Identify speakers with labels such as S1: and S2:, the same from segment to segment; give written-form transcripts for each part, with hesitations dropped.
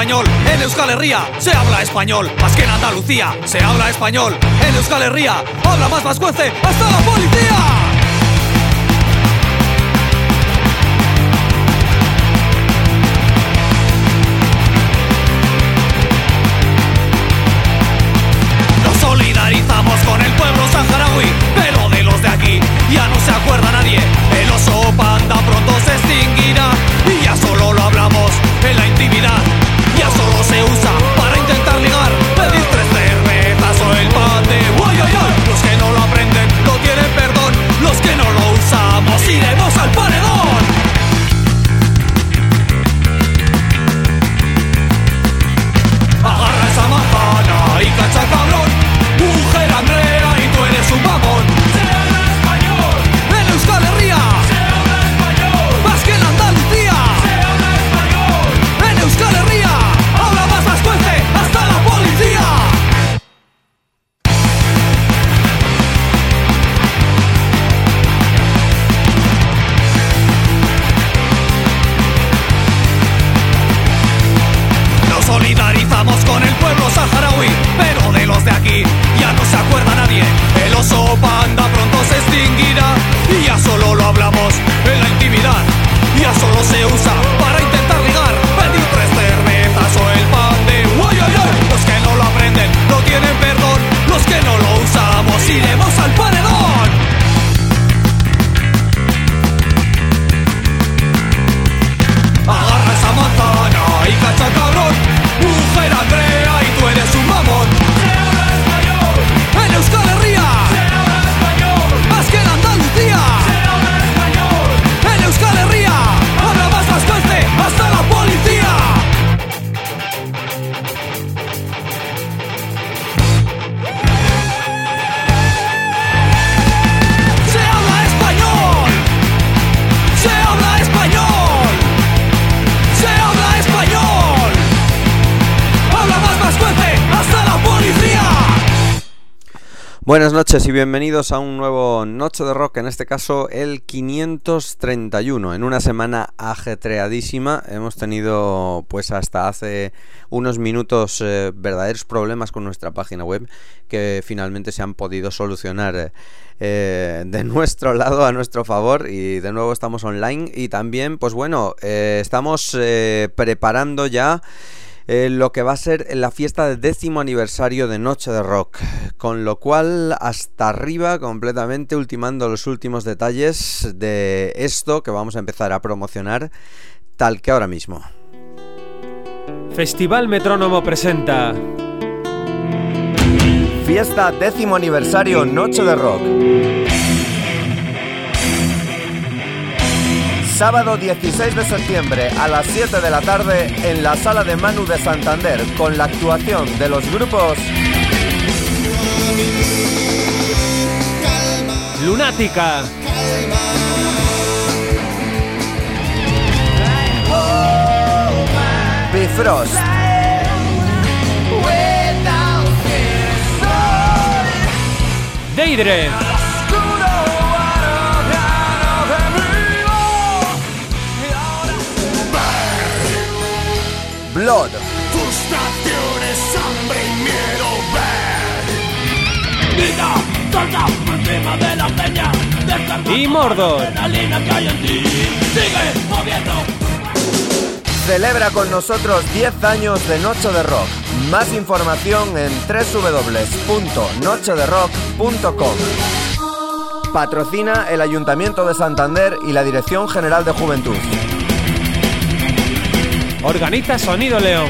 S1: español. En Euskal Herria se habla español. Más que en Andalucía se habla español. En Euskal Herria habla más vascuence hasta la policía. Solidarizamos con el pueblo saharaui, pero de los de aquí ya no se acuerda nadie. El oso panda pronto se extinguirá y ya solo lo hablamos en la intimidad. Ya solo se usa para intentar ligar, pedir 3 cervezas o el pan de uy, uy, uy. Los que no lo aprenden no tienen perdón, los que no lo usamos iremos al paredón. Agarra esa manzana y cacha cabrón. Mujer Andrea y tú eres un mamón. Se habla español. En Euskal Herria se habla español. Más que en Andalucía se habla español. En Euskal Herria habla más vascuence hasta la policía. Nos solidarizamos con el pueblo saharaui, pero de los de aquí ya no se acuerda nadie. El oso panda pronto se extinguirá y ya solo lo hablamos en la intimidad. Ya solo se usa para intentar ligar, pedir 3 cervezas o el pan de uy, uy, uy. Los que no lo aprenden no tienen perdón, los que no lo usamos iremos al paredón. Agarra esa manzana y cacha cabrón. Mujer Andrea y tú eres un mamón. Se habla español. En Euskal Herria se habla español. Más que en Andalucía se habla español. En Euskal Herria habla más vascuence hasta la policía. Se habla español. Se habla español. Se habla español. Habla más vascuence hasta la policía.
S2: Buenas noches y bienvenidos a un nuevo Noche de Rock, en este caso el 531. En una semana ajetreadísima hemos tenido pues hasta hace unos minutos verdaderos problemas con nuestra página web que finalmente se han podido solucionar de nuestro lado, a nuestro favor, y de nuevo estamos online. Y también pues bueno, estamos preparando ya lo que va a ser la fiesta del 10º aniversario de Noche de Rock, con lo cual hasta arriba completamente, ultimando los últimos detalles de esto que vamos a empezar a promocionar tal que ahora mismo.
S3: Festival Metrónomo presenta
S4: Fiesta 10º aniversario Noche de Rock. Sábado 16 de septiembre a las 7 de la tarde en la Sala de Manu de Santander, con la actuación de los grupos
S3: Lunática,
S4: Bifrost,
S3: Deidre,
S4: Blood,
S1: Frustraciones, hambre y miedo, ver. Vida, salta por encima de la peña.
S3: y Mordor.
S1: La línea que hay en ti, sigue moviendo.
S4: celebra con nosotros 10 años de Noche de Rock. Más información en www.nochederock.com. Patrocina el Ayuntamiento de Santander y la Dirección General de Juventud.
S3: Organiza Sonido León.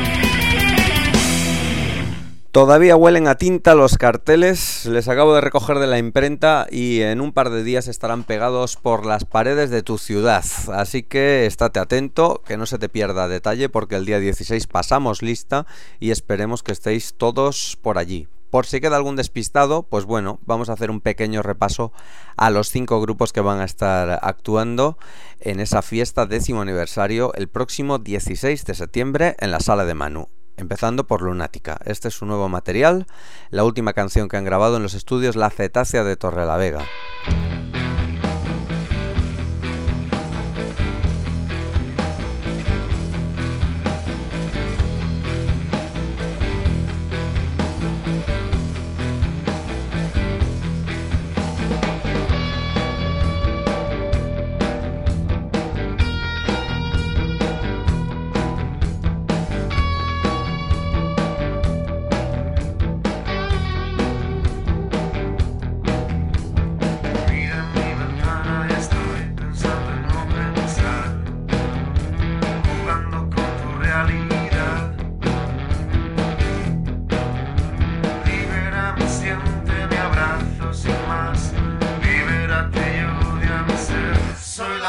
S2: Todavía huelen a tinta los carteles, les acabo de recoger de la imprenta y en un par de días estarán pegados por las paredes de tu ciudad. Así que estate atento, que no se te pierda detalle, porque el día 16 pasamos lista y esperemos que estéis todos por allí. Por si queda algún despistado, pues bueno, vamos a hacer un pequeño repaso a los 5 grupos que van a estar actuando en esa fiesta 10º aniversario el próximo 16 de septiembre en la Sala de Manu. Empezando por Lunática. Este es su nuevo material, la última canción que han grabado en los estudios La Cetácea de Torrelavega.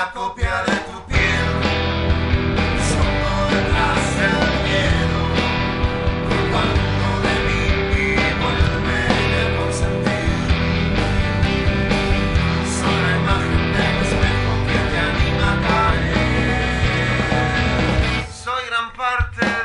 S5: la copia de tu piel, escondo detrás del miedo, culpando de mí y vuelve a consentir. Soy la imagen del espejo que te anima a caer. Soy gran parte de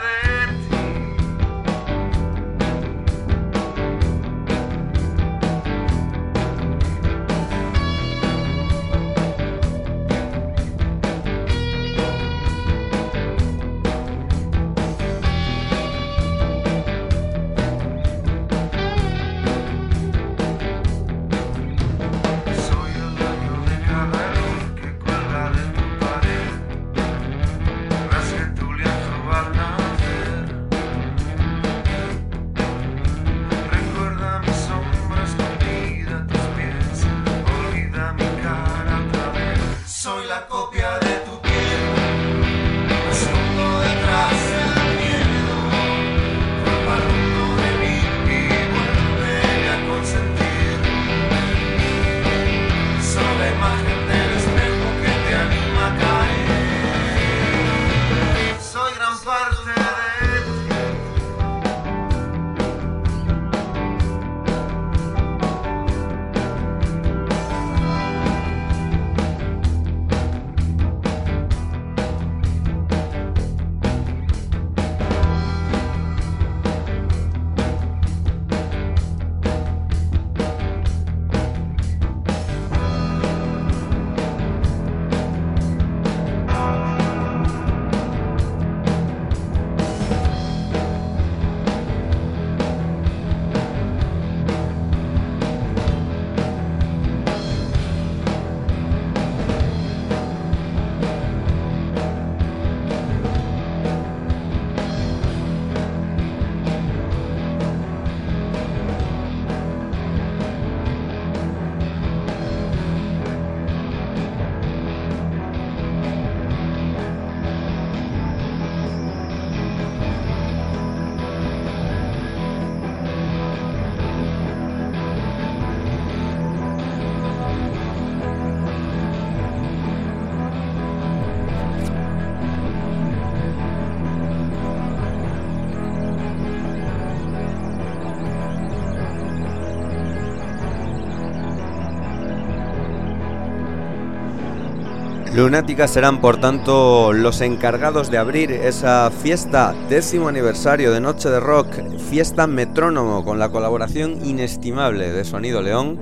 S2: Lunática serán, por tanto, los encargados de abrir esa fiesta 10º aniversario de Noche de Rock, fiesta Metrónomo, con la colaboración inestimable de Sonido León,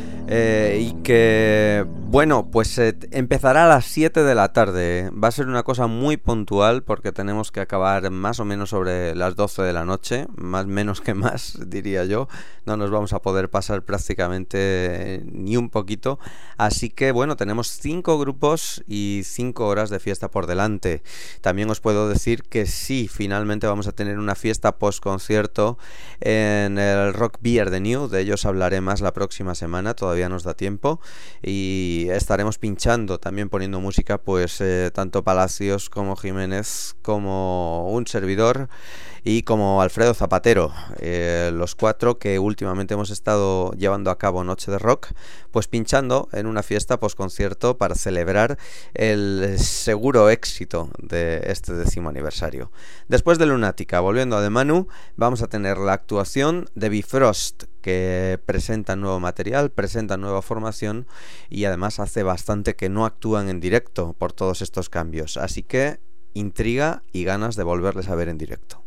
S2: y que, bueno, pues empezará a las 7 de la tarde. Va a ser una cosa muy puntual porque tenemos que acabar más o menos sobre las 12 de la noche, más menos que más, diría yo. No nos vamos a poder pasar prácticamente ni un poquito. Así que, bueno, tenemos 5 grupos y 5 horas de fiesta por delante. También os puedo decir que sí, finalmente vamos a tener una fiesta post-concierto en el Rock Beer de New. De ellos hablaré más la próxima semana, todavía nos da tiempo. Y estaremos pinchando, también poniendo música, pues tanto Palacios como Jiménez, como un servidor y como Alfredo Zapatero, los 4 que últimamente hemos estado llevando a cabo Noche de Rock, pues pinchando en una fiesta post-concierto para celebrar el seguro éxito de este 10º aniversario. Después de Lunática, volviendo a The Manu, vamos a tener la actuación de Bifrost, que presentan nuevo material, presentan nueva formación y además hace bastante que no actúan en directo por todos estos cambios. Así que intriga y ganas de volverles a ver en directo.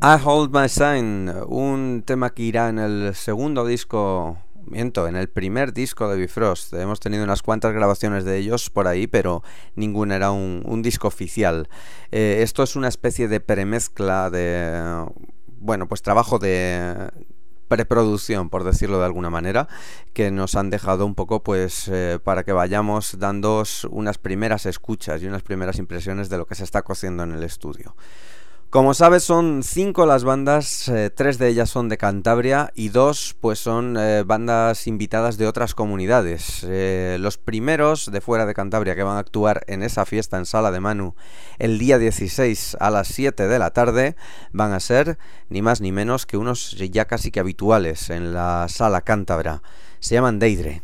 S2: I Hold My Sign, un tema que irá en el segundo disco, en el primer disco de Bifrost. Hemos tenido unas cuantas grabaciones de ellos por ahí, pero ninguna era un disco oficial. Esto es una especie de premezcla de, pues trabajo de preproducción, por decirlo de alguna manera, que nos han dejado un poco para que vayamos dándoos unas primeras escuchas y unas primeras impresiones de lo que se está cociendo en el estudio. Como sabes, son 5 las bandas, 3 de ellas son de Cantabria y 2 son bandas invitadas de otras comunidades. Los primeros de fuera de Cantabria que van a actuar en esa fiesta en Sala de Manu el día 16 a las 7 de la tarde van a ser ni más ni menos que unos ya casi que habituales en la Sala Cántabra. Se llaman Deidre.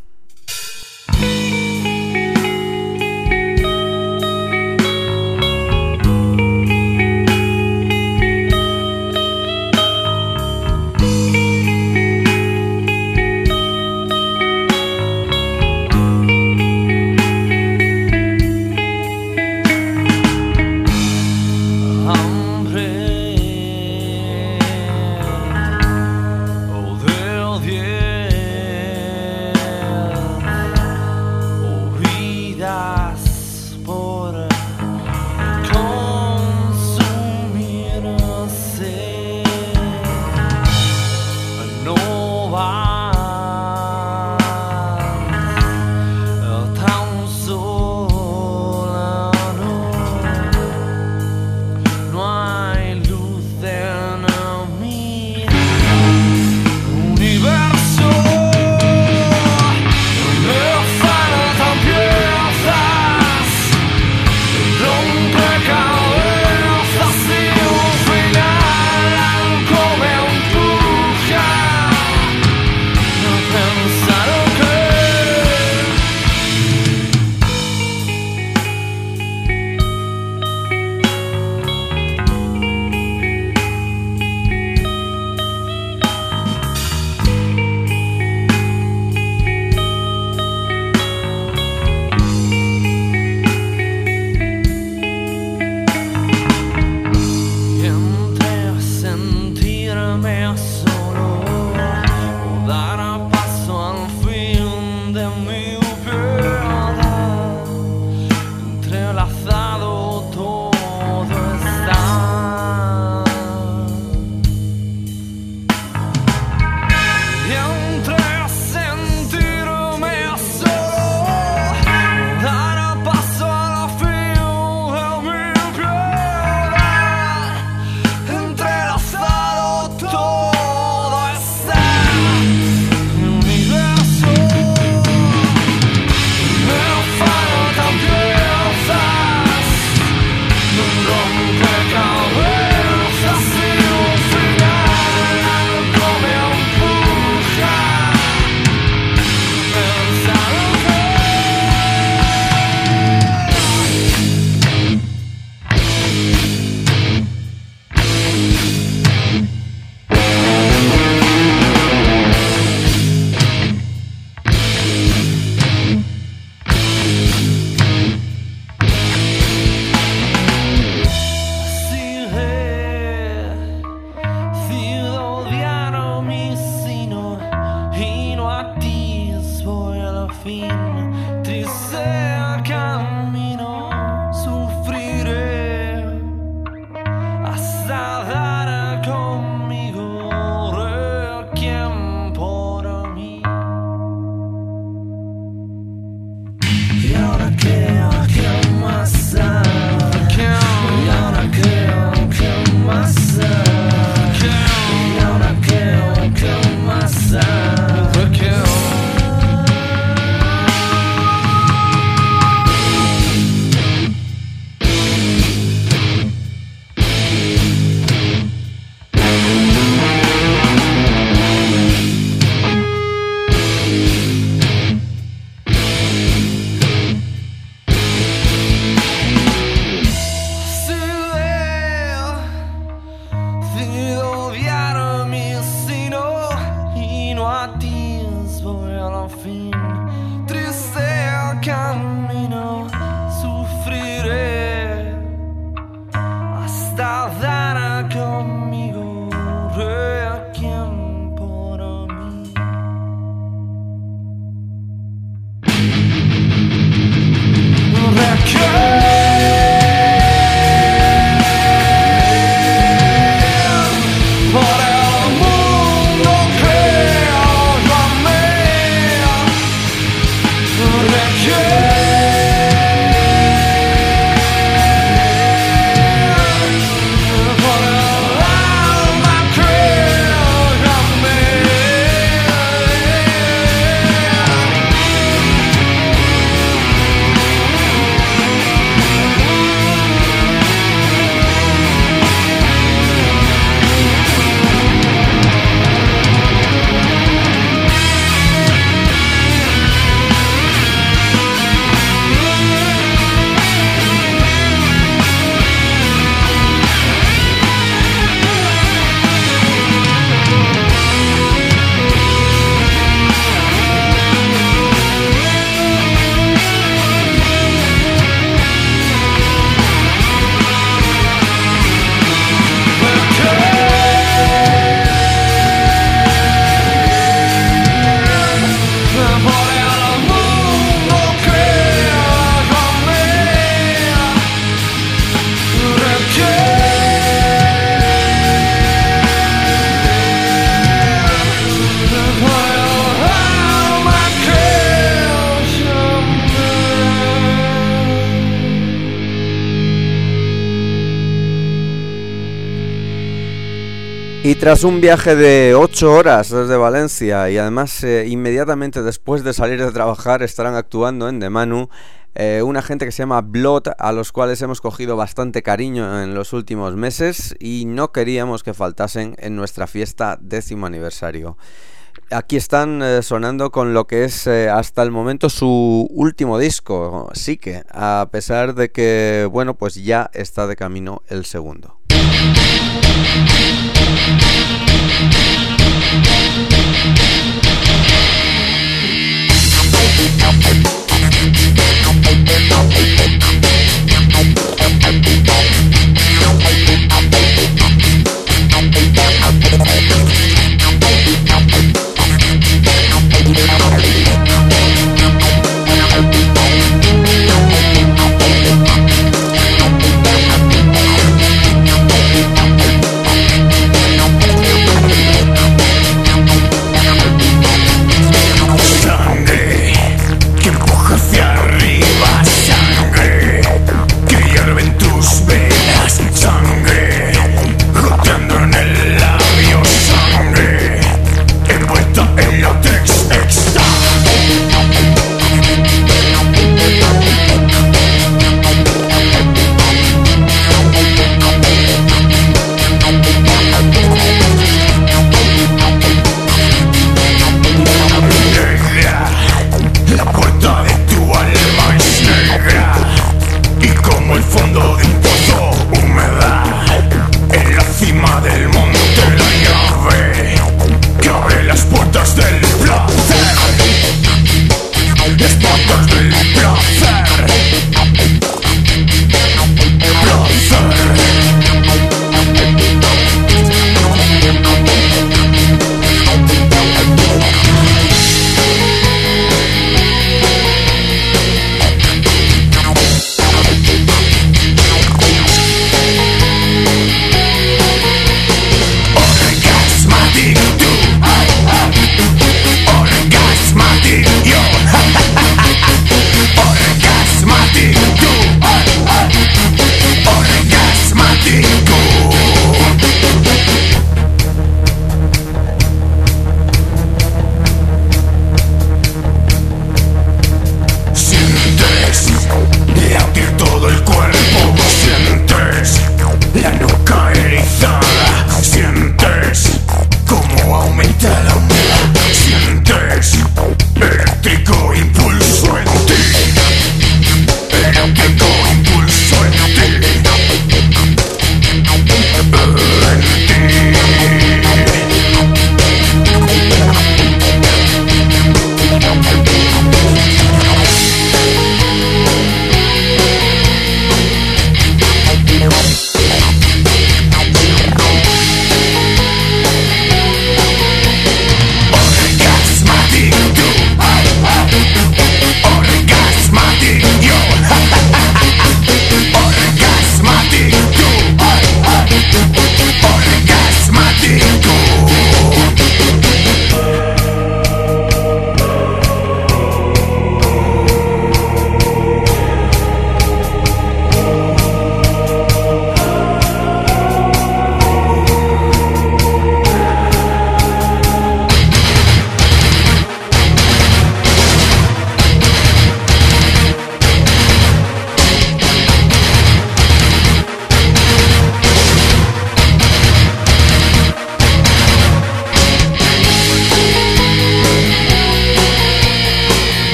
S2: Y tras un viaje de 8 horas desde Valencia y además inmediatamente después de salir de trabajar estarán actuando en The Manu una gente que se llama Blood, a los cuales hemos cogido bastante cariño en los últimos meses y no queríamos que faltasen en nuestra fiesta 10º aniversario. Aquí están sonando con lo que es hasta el momento su último disco, Psique, a pesar de que, bueno, pues ya está de camino el segundo.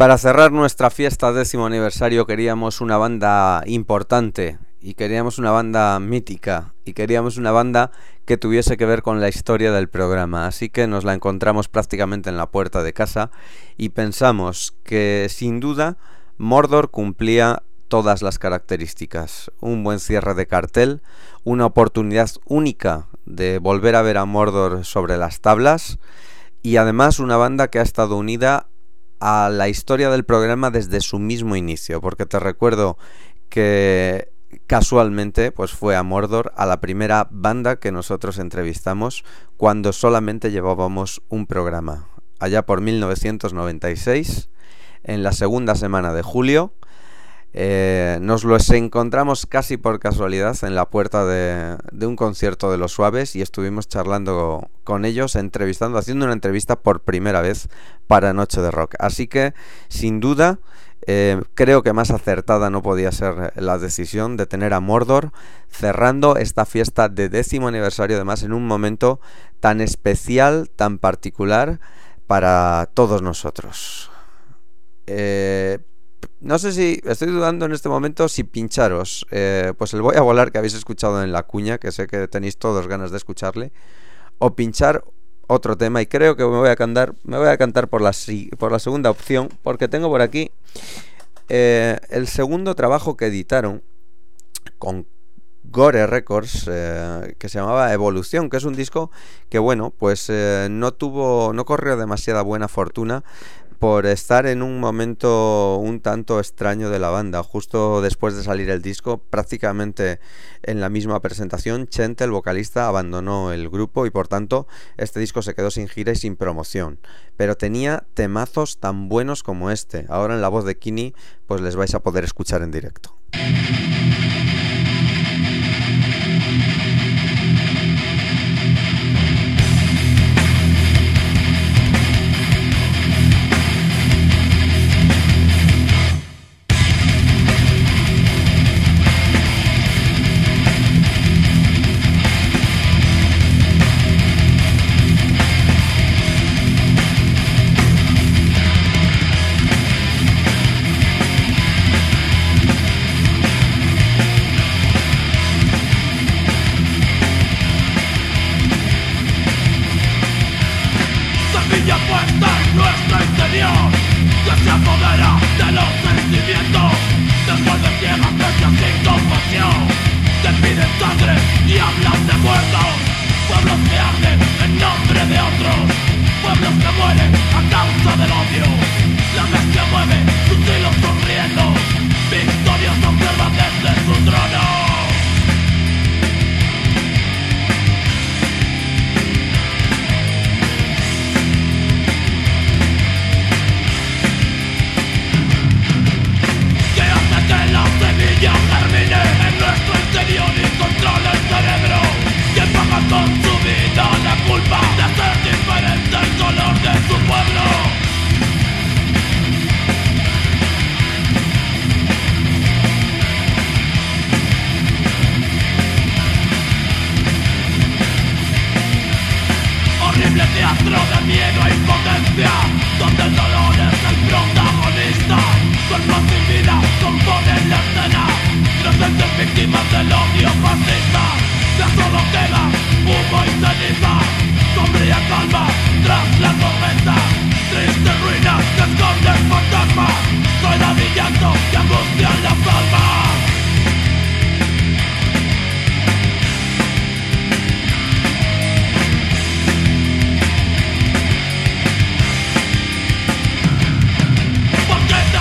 S2: para cerrar nuestra fiesta 10º aniversario queríamos una banda importante y queríamos una banda mítica y queríamos una banda que tuviese que ver con la historia del programa, así que nos la encontramos prácticamente en la puerta de casa y pensamos que sin duda Mordor cumplía todas las características: un buen cierre de cartel, una oportunidad única de volver a ver a Mordor sobre las tablas y además una banda que ha estado unida a la historia del programa desde su mismo inicio, porque te recuerdo que casualmente pues fue a Mordor a la primera banda que nosotros entrevistamos cuando solamente llevábamos un programa, allá por 1996, en la segunda semana de julio. Nos los encontramos casi por casualidad en la puerta de un concierto de Los Suaves y estuvimos charlando con ellos, haciendo una entrevista por primera vez para Noche de Rock. Así que sin duda creo que más acertada no podía ser la decisión de tener a Mordor cerrando esta fiesta de 10º aniversario, además en un momento tan especial, tan particular para todos nosotros. No sé si estoy dudando en este momento si pincharos pues el Voy a Volar que habéis escuchado en la cuña, que sé que tenéis todos ganas de escucharle, o pinchar otro tema, y creo que me voy a cantar por la segunda opción, porque tengo por aquí el segundo trabajo que editaron con Gore Records, que se llamaba Evolución, que es un disco que bueno, pues no corrió demasiada buena fortuna por estar en un momento un tanto extraño de la banda. Justo después de salir el disco, prácticamente en la misma presentación, Chente, el vocalista, abandonó el grupo y por tanto este disco se quedó sin gira y sin promoción. Pero tenía temazos tan buenos como este. Ahora en la voz de Kini pues les vais a poder escuchar en directo.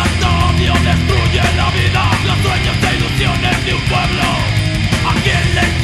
S5: Destruye la vida, los sueños e ilusiones de un pueblo. ¿A quién le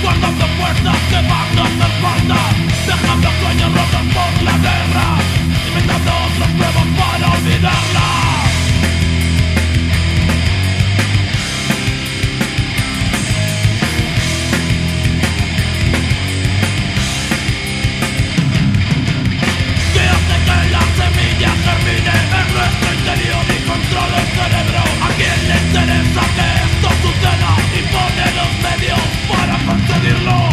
S5: guardando puertas que van a hacer falta, dejando sueños rotos por la guerra, inventando otras pruebas para olvidarla. Termine en nuestro interior y controle el cerebro. ¿A quién le interesa que esto suceda? Y pone los medios para conseguirlo.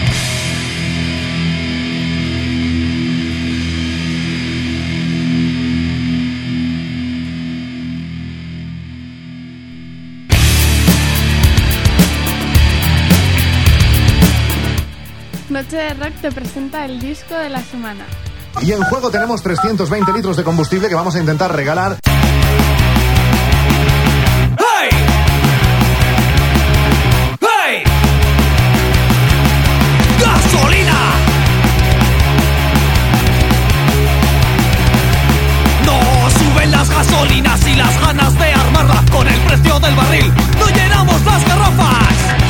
S6: Noche de Rock te presenta el disco de la semana.
S7: Y en juego tenemos 320 litros de combustible que vamos a intentar regalar.
S1: ¡Hey! ¡Hey! ¡Gasolina! No suben las gasolinas y las ganas de armarla con el precio del barril. No llenamos las garrafas.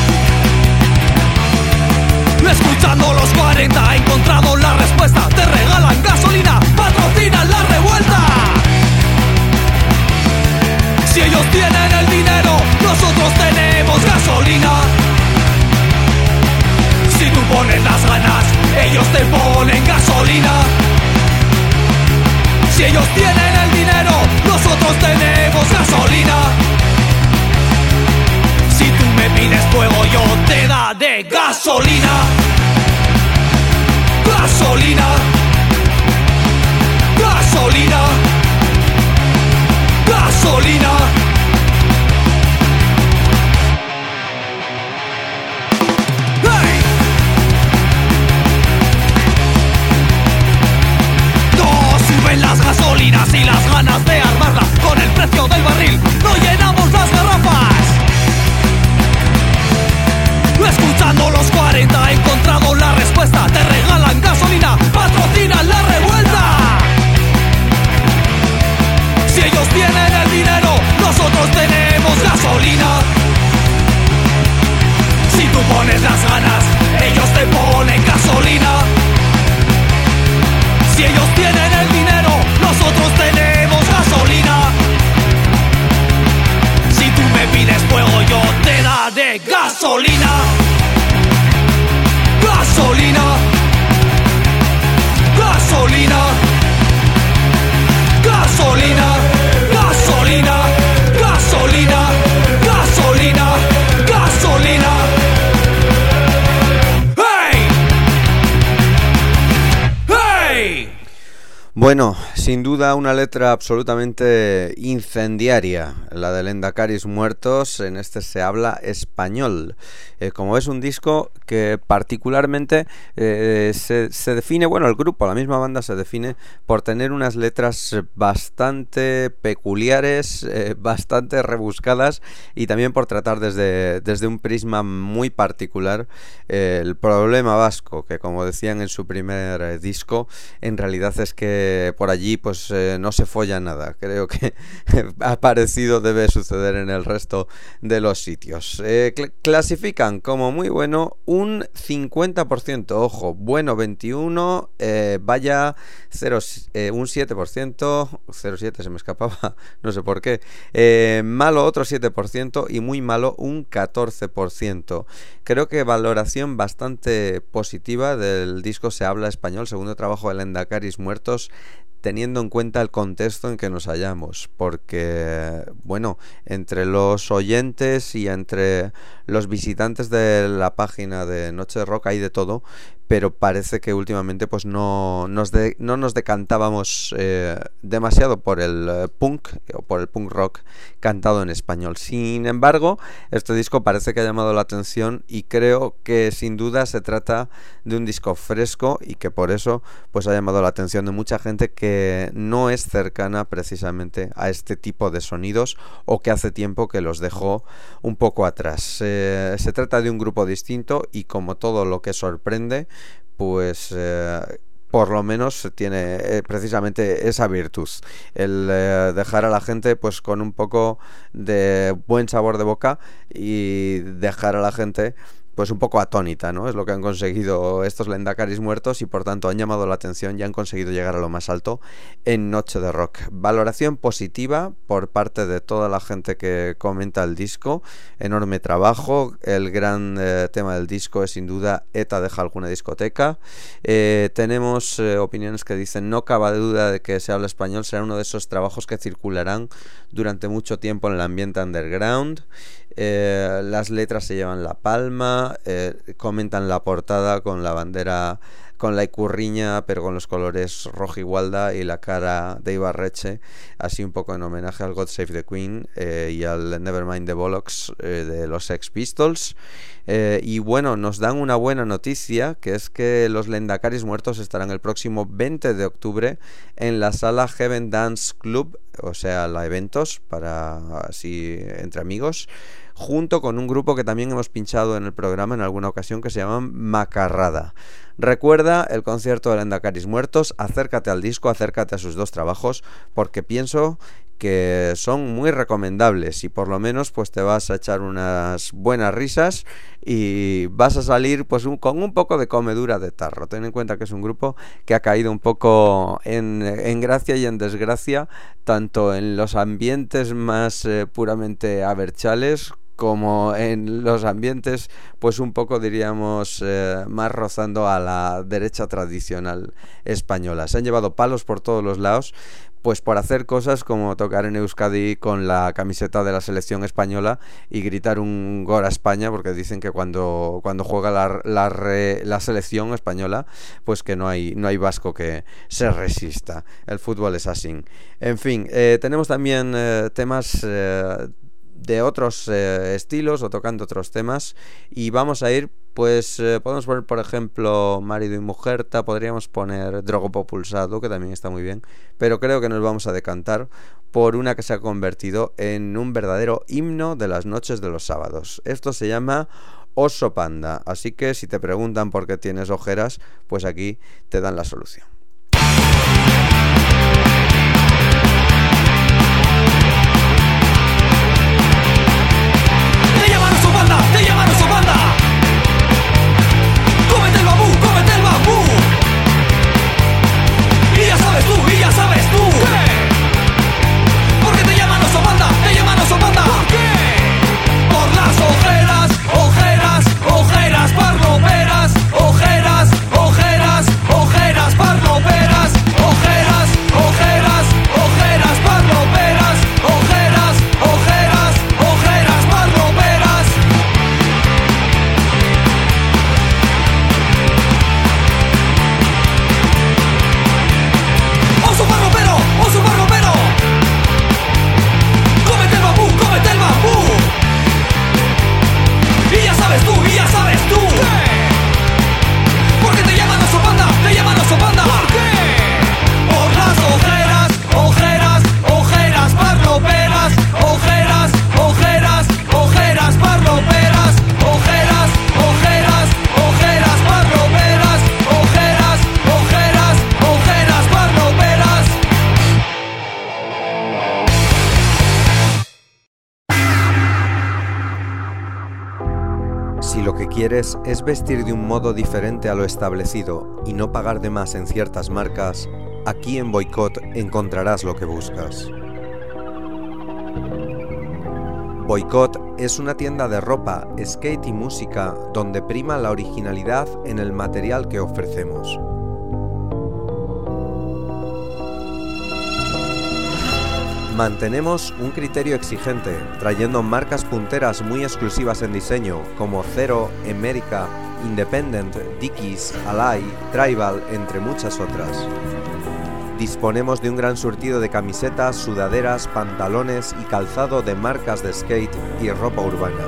S1: Escuchando los 40 he encontrado la respuesta. Te regalan gasolina, patrocinan la revuelta. Si ellos tienen el dinero, nosotros tenemos gasolina. Si tú pones las ganas, ellos te ponen gasolina. Si ellos tienen el dinero, nosotros tenemos gasolina. Si tú me pides fuego, yo te daré gasolina. Gasolina. Gasolina. Gasolina. ¡Hey! No suben las gasolinas y las ganas de armarla con el precio del barril. No llenamos las garrafas. Escuchando los 40 he encontrado la respuesta. Te regalan gasolina, patrocinan la revuelta. Si ellos tienen el dinero, nosotros tenemos gasolina. Si tú pones las ganas, ellos te ponen gasolina. Si ellos tienen el dinero, nosotros tenemos gasolina. Si tú me pides fuego, yo te daré gasolina. Gasolina. Gasolina. Gasolina. Gasolina. Gasolina. Gasolina. Gasolina. ¡Hey! ¡Hey!
S2: Bueno, sin duda una letra absolutamente incendiaria, la de Lendacaris Muertos. En este se habla español. Como es un disco que particularmente se define, bueno, el grupo, la misma banda se define por tener unas letras bastante peculiares, bastante rebuscadas, y también por tratar desde un prisma muy particular el problema vasco, que como decían en su primer disco, en realidad es que por allí pues no se folla nada. Creo que parecido debe suceder en el resto de los sitios. Clasifican como muy bueno un 50%, ojo, bueno 21, vaya 0, un 7%, 0,7 se me escapaba, no sé por qué, malo otro 7% y muy malo un 14%. Creo que valoración bastante positiva del disco Se habla español, segundo trabajo de Lendacaris Muertos, teniendo en cuenta el contexto en que nos hallamos, porque, bueno, entre los oyentes y entre los visitantes de la página de Noche de Rock hay de todo, pero parece que últimamente pues no nos decantábamos demasiado por el punk o por el punk rock cantado en español. Sin embargo, este disco parece que ha llamado la atención y creo que sin duda se trata de un disco fresco y que por eso pues ha llamado la atención de mucha gente que no es cercana precisamente a este tipo de sonidos o que hace tiempo que los dejó un poco atrás. Se trata de un grupo distinto y, como todo lo que sorprende, pues por lo menos tiene precisamente esa virtud, el dejar a la gente pues con un poco de buen sabor de boca y dejar a la gente pues un poco atónita, ¿no? Es lo que han conseguido estos Lendakaris muertos y por tanto han llamado la atención y han conseguido llegar a lo más alto en Noche de Rock. Valoración positiva por parte de toda la gente que comenta el disco, enorme trabajo. El gran tema del disco es sin duda ETA deja alguna discoteca. Tenemos opiniones que dicen no cabe duda de que se habla español, será uno de esos trabajos que circularán durante mucho tiempo en el ambiente underground. Las letras se llevan la palma, comentan la portada con la bandera, con la icurriña, pero con los colores rojo igualda y la cara de Ibarreche, así un poco en homenaje al God Save the Queen y al Nevermind the Bollocks de los Sex Pistols. Y bueno, nos dan una buena noticia, que es que los Lendakaris muertos estarán el próximo 20 de octubre en la sala Heaven Dance Club, o sea, la eventos para así entre amigos, junto con un grupo que también hemos pinchado en el programa en alguna ocasión, que se llaman Macarrada. Recuerda el concierto de Lendakaris muertos, acércate al disco, acércate a sus dos trabajos, porque pienso que son muy recomendables y por lo menos pues te vas a echar unas buenas risas y vas a salir pues con un poco de comedura de tarro. Ten en cuenta que es un grupo que ha caído un poco en gracia y en desgracia, tanto en los ambientes más puramente abertzales como en los ambientes pues un poco diríamos más rozando a la derecha tradicional española. Se han llevado palos por todos los lados pues por hacer cosas como tocar en Euskadi con la camiseta de la selección española y gritar un gol a España, porque dicen que cuando juega la selección española pues que no hay vasco que se resista. El fútbol es así. En fin, tenemos también temas de otros estilos o tocando otros temas y vamos a ir pues podemos poner por ejemplo Marido y Mujerta, podríamos poner Drogo Pulsado, que también está muy bien, pero creo que nos vamos a decantar por una que se ha convertido en un verdadero himno de las noches de los sábados. Esto se llama Oso Panda, así que si te preguntan por qué tienes ojeras, pues aquí te dan la solución.
S1: Te llaman Oso Panda, te llaman Oso Panda. Cómete el bambú, cómete el bambú. Y ya sabes tú, ¿por qué te llaman Oso Panda? Te llaman Oso Panda. ¿Por qué? Por las ojeras, ojeras, ojeras parloperas, ojeras, ojeras, ojeras parloperas, ojeras, ojeras, ojeras parloperas, ojeras, ojeras, ojeras parloperas. Oso parlopero, oso parlopero. Cómete el bambú, cómete el bambú. Y ya sabes tú, ¿por qué te llaman Oso Panda? Te llaman Oso Panda. ¿Por qué? Por las ojeras, ojeras, ojeras parloperas, ojeras, ojeras, ojeras parloperas, ojeras, ojeras, ojeras parloperas, ojeras, ojeras, ojeras parloperas.
S2: Si lo que quieres es vestir de un modo diferente a lo establecido y no pagar de más en ciertas marcas, aquí en Boicot encontrarás lo que buscas. Boicot es una tienda de ropa, skate y música donde prima la originalidad en el material que ofrecemos. Mantenemos un criterio exigente, trayendo marcas punteras muy exclusivas en diseño, como Zero, Emerica, Independent, Dickies, Ally, Tribal, entre muchas otras. Disponemos de un gran surtido de camisetas, sudaderas, pantalones y calzado de marcas de skate y ropa urbana.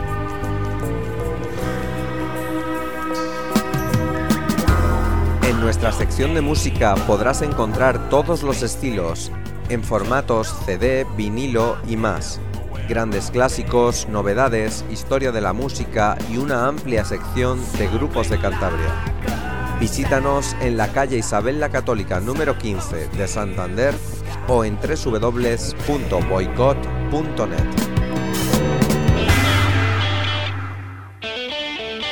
S2: En nuestra sección de música podrás encontrar todos los estilos, en formatos CD, vinilo y más. Grandes clásicos, novedades, historia de la música y una amplia sección de grupos de Cantabria. Visítanos en la calle Isabel la Católica número 15 de Santander o en www.boicot.net.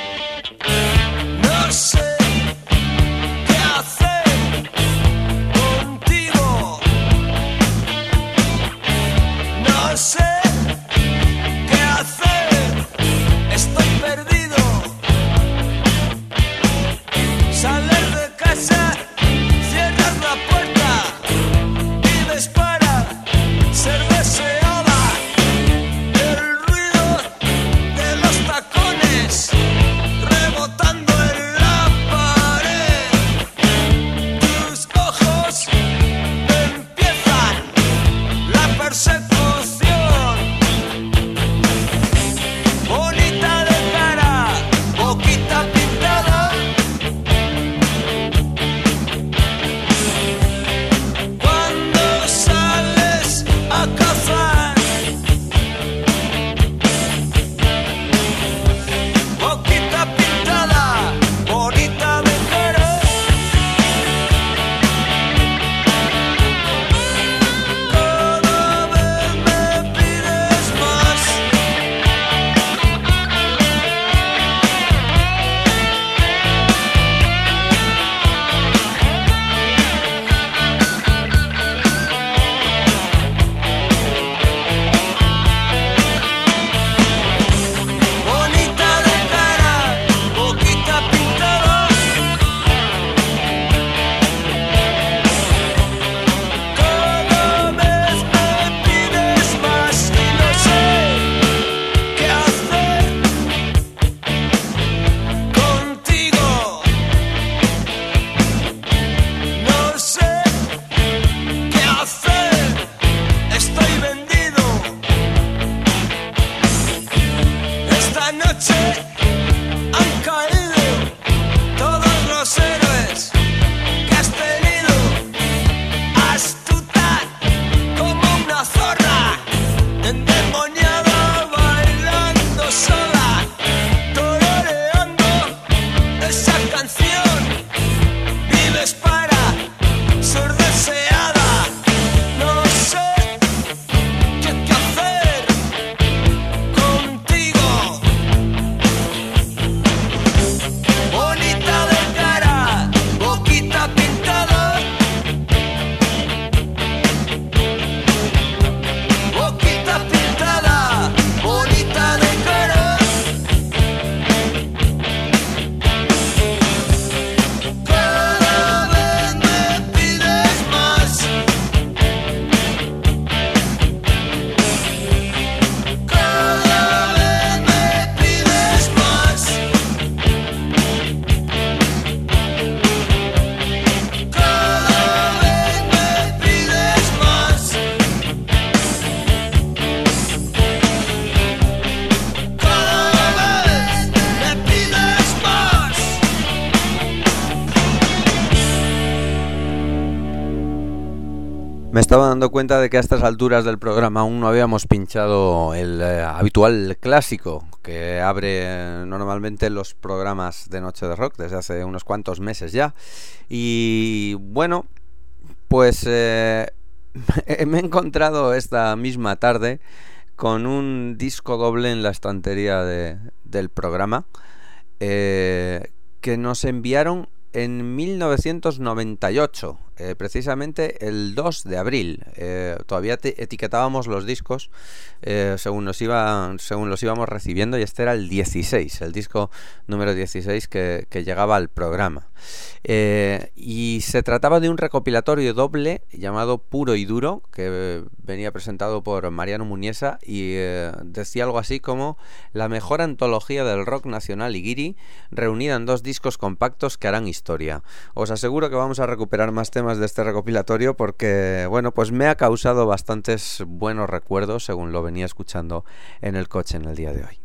S2: Me estaba dando cuenta de que a estas alturas del programa aún no habíamos pinchado el habitual clásico que abre normalmente los programas de Noche de Rock desde hace unos cuantos meses ya. Y bueno, pues me he encontrado esta misma tarde con un disco doble en la estantería del programa que nos enviaron en 1998, precisamente el 2 de abril. Todavía etiquetábamos los discos según los íbamos recibiendo, y este era el 16, el disco número 16 que llegaba al programa. Y se trataba de un recopilatorio doble llamado Puro y Duro, que venía presentado por Mariano Muniesa y decía algo así como la mejor antología del rock nacional y guiri, reunida en 2 discos compactos que harán historia. Os aseguro que vamos a recuperar más temas de este recopilatorio porque, bueno, pues me ha causado bastantes buenos recuerdos según lo venía escuchando en el coche en el día de hoy.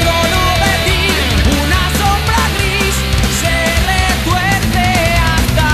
S1: Una sombra gris se retuerce hasta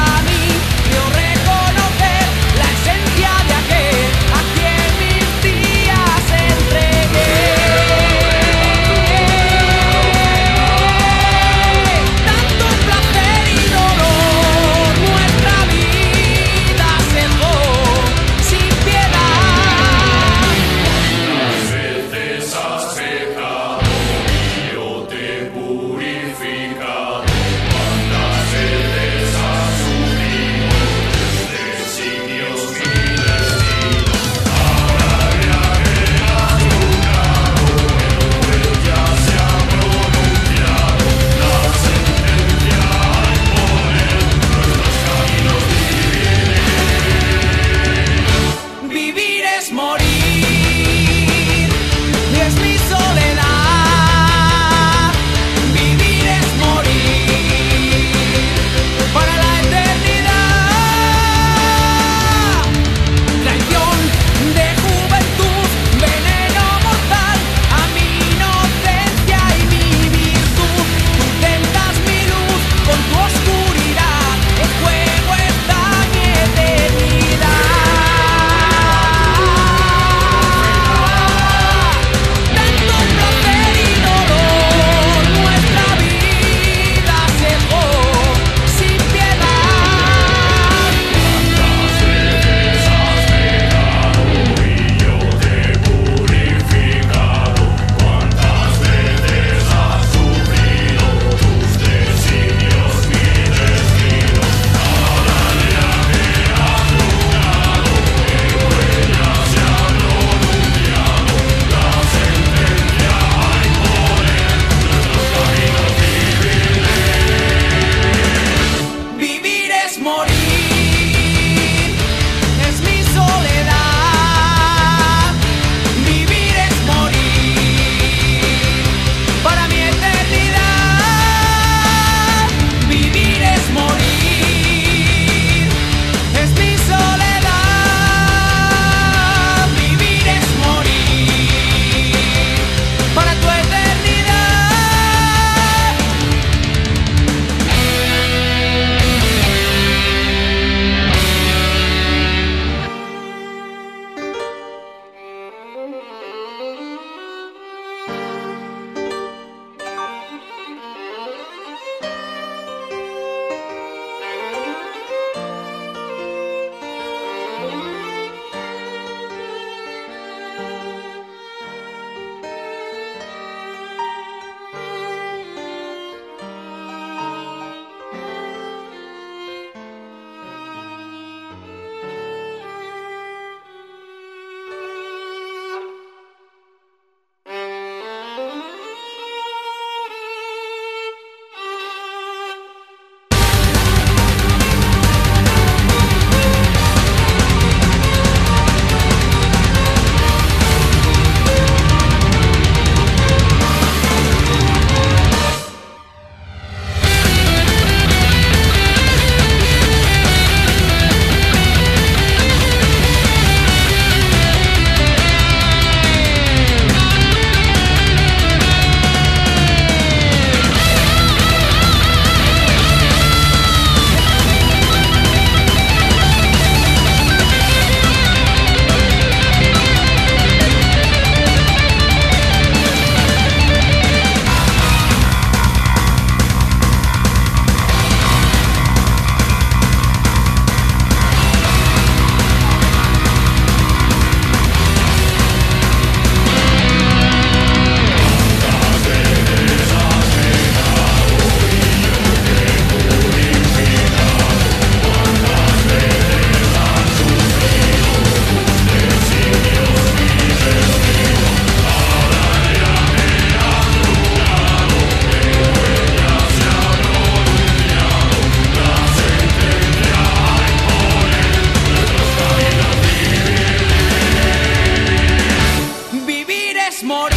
S1: morir,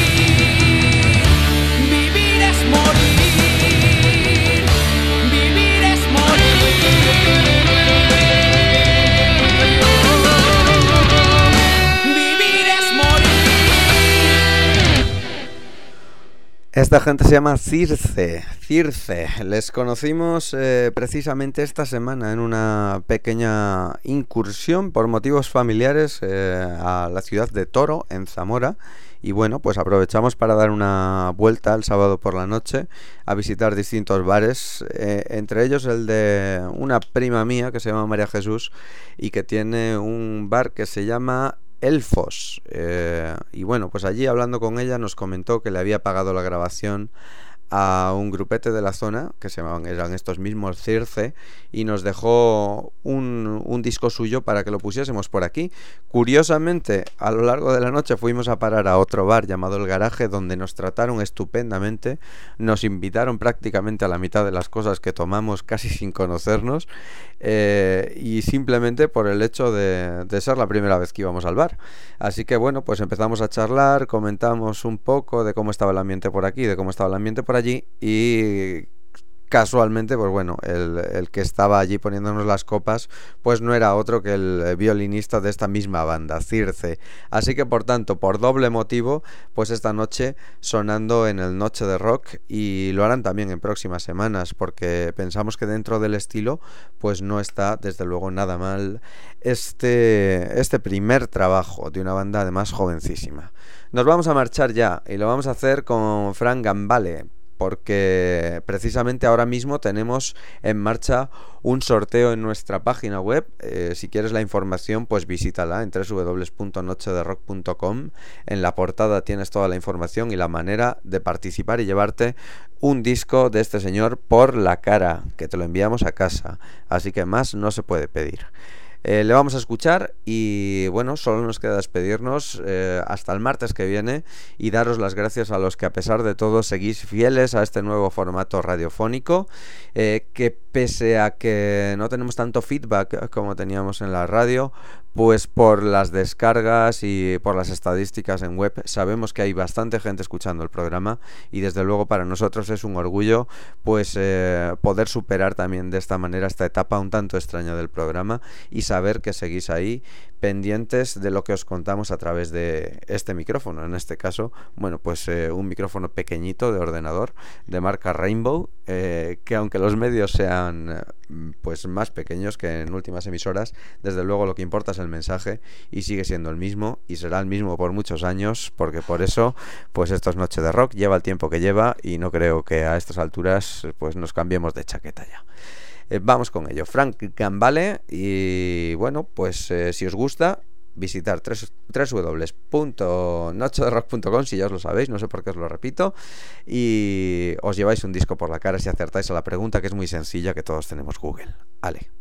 S1: vivir es morir, vivir es morir. Vivir es morir.
S2: Esta gente se llama Circe. Les conocimos precisamente esta semana en una pequeña incursión por motivos familiares a la ciudad de Toro, en Zamora. Y bueno, pues aprovechamos para dar una vuelta el sábado por la noche a visitar distintos bares, entre ellos el de una prima mía que se llama María Jesús y que tiene un bar que se llama Elfos. Y bueno, pues allí hablando con ella nos comentó que le había pagado la grabación a un grupete de la zona que se llamaban, eran estos mismos Circe, y nos dejó un disco suyo para que lo pusiésemos por aquí. Curiosamente, a lo largo de la noche fuimos a parar a otro bar llamado El Garaje, donde nos trataron estupendamente, nos invitaron prácticamente a la mitad de las cosas que tomamos casi sin conocernos, y simplemente por el hecho de ser la primera vez que íbamos al bar. Así que bueno, pues empezamos a charlar, comentamos un poco de cómo estaba el ambiente por aquí, de cómo estaba el ambiente por allí, y casualmente, pues bueno, el que estaba allí poniéndonos las copas, pues no era otro que el violinista de esta misma banda, Circe. Así que por tanto, por doble motivo, pues esta noche sonando en el Noche de Rock, y lo harán también en próximas semanas, porque pensamos que dentro del estilo, pues no está desde luego nada mal este primer trabajo de una banda además jovencísima. Nos vamos a marchar ya, y lo vamos a hacer con Frank Gambale, porque precisamente ahora mismo tenemos en marcha un sorteo en nuestra página web. Si quieres la información, pues visítala en www.nochederock.com. En la portada tienes toda la información y la manera de participar y llevarte un disco de este señor por la cara, que te lo enviamos a casa. Así que más no se puede pedir. Le vamos a escuchar y bueno, solo nos queda despedirnos hasta el martes que viene y daros las gracias a los que a pesar de todo seguís fieles a este nuevo formato radiofónico, que pese a que no tenemos tanto feedback como teníamos en la radio, pues por las descargas y por las estadísticas en web sabemos que hay bastante gente escuchando el programa, y desde luego para nosotros es un orgullo pues poder superar también de esta manera esta etapa un tanto extraña del programa y saber que seguís ahí pendientes de lo que os contamos a través de este micrófono. En este caso, bueno, pues un micrófono pequeñito de ordenador de marca Rainbow, que aunque los medios sean pues más pequeños que en últimas emisoras, desde luego lo que importa es el mensaje, y sigue siendo el mismo y será el mismo por muchos años, porque por eso pues esto es Noche de Rock, lleva el tiempo que lleva y no creo que a estas alturas pues nos cambiemos de chaqueta ya. Vamos con ello, Frank Gambale, y bueno, pues si os gusta, visitar www.nochederock.com, si ya os lo sabéis, no sé por qué os lo repito, y os lleváis un disco por la cara si acertáis a la pregunta, que es muy sencilla, que todos tenemos Google. Ale.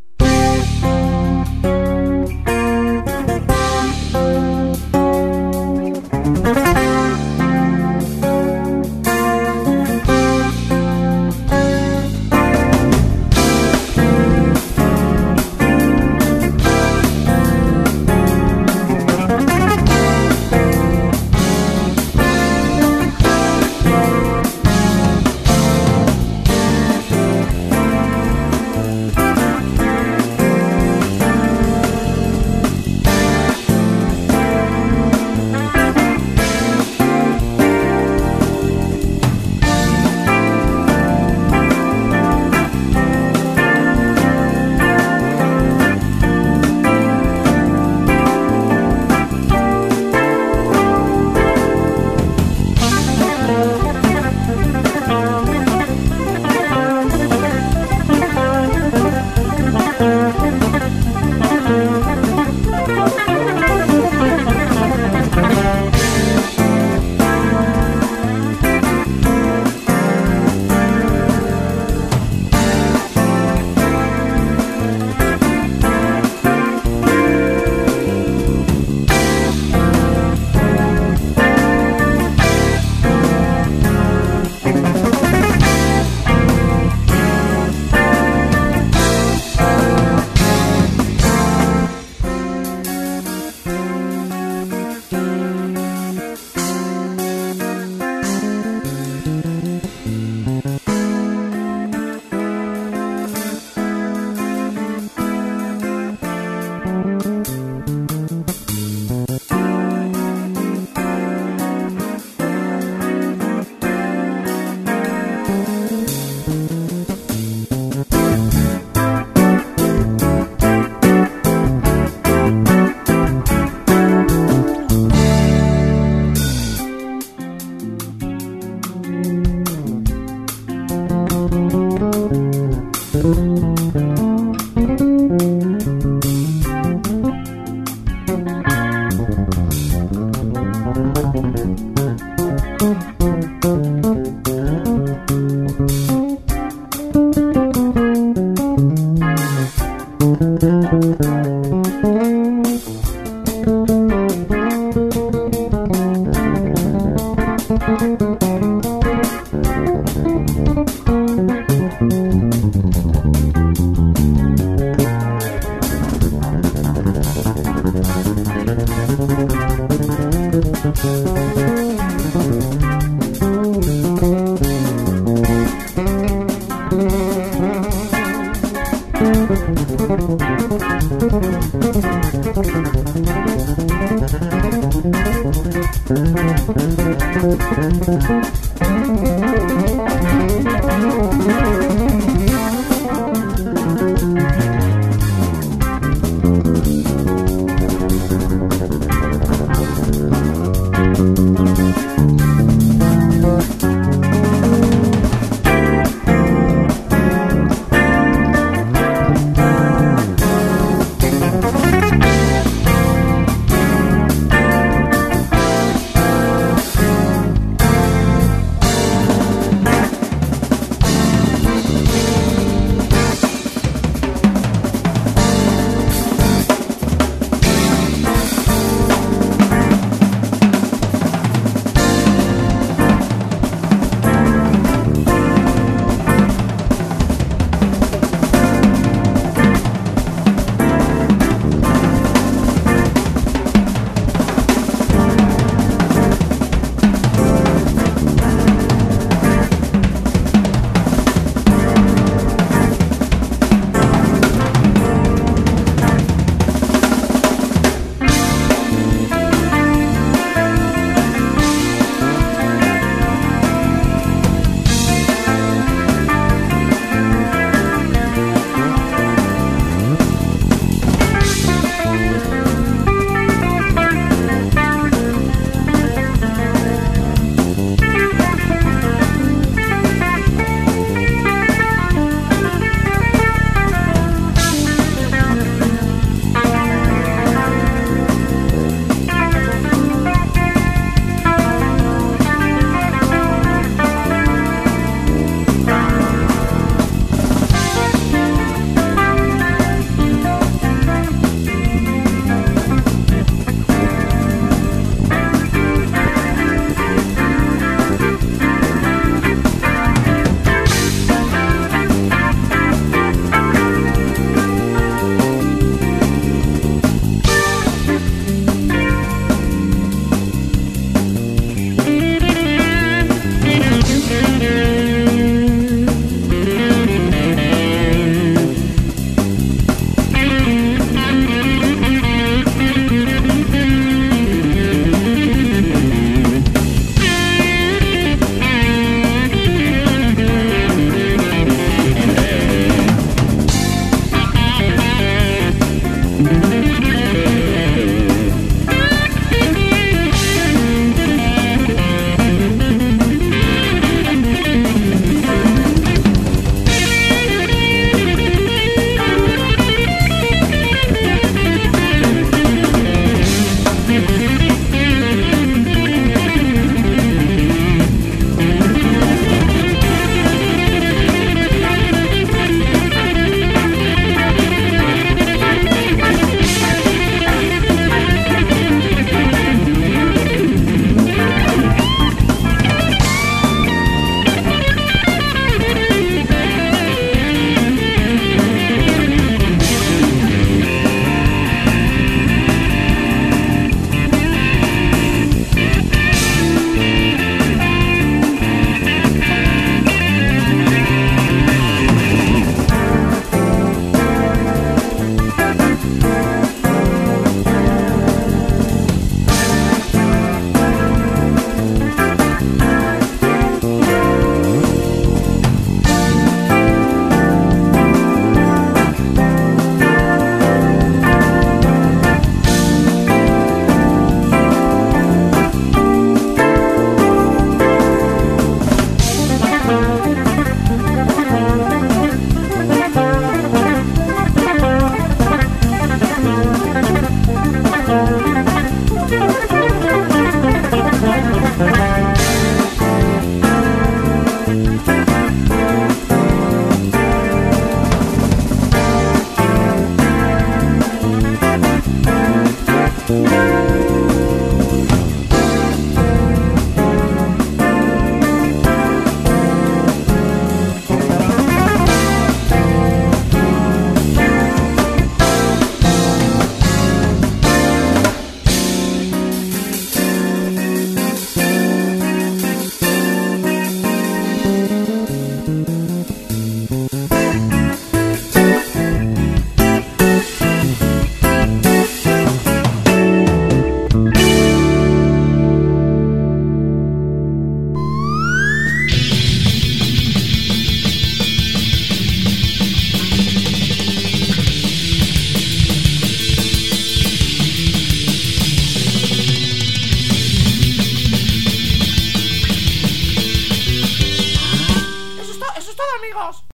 S8: todo, amigos.